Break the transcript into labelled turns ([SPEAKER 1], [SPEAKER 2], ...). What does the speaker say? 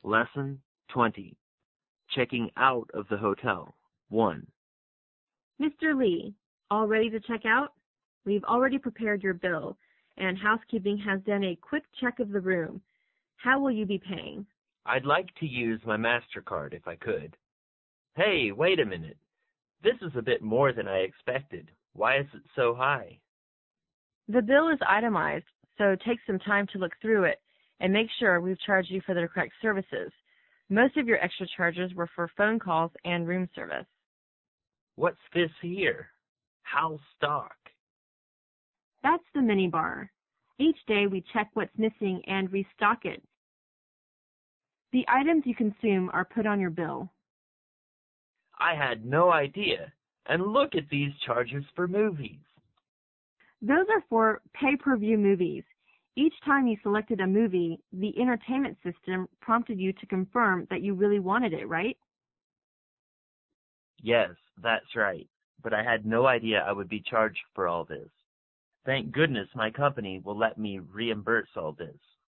[SPEAKER 1] Lesson 20. Checking out of the hotel. 1.
[SPEAKER 2] Mr. Lee, all ready to check out? We've already prepared your bill, and housekeeping has done a quick check of the room. How will you be paying?
[SPEAKER 1] I'd like to use my MasterCard if I could. Hey, wait a minute. This is a bit more than I expected. Why is it so high?
[SPEAKER 2] The bill is itemized, so take some time to look through it and make sure we've charged you for the correct services. Most of your extra charges were for phone calls and room service.
[SPEAKER 1] What's this here? Hal stock.
[SPEAKER 2] That's the minibar. Each day we check what's missing and restock it. The items you consume are put on your bill.
[SPEAKER 1] I had no idea. And look at these charges for movies.
[SPEAKER 2] Those are for pay-per-view movies. Each time you selected a movie, the entertainment system prompted you to confirm that you really wanted it, right?
[SPEAKER 1] Yes, that's right. But I had no idea I would be charged for all this. Thank goodness my company will let me reimburse all this.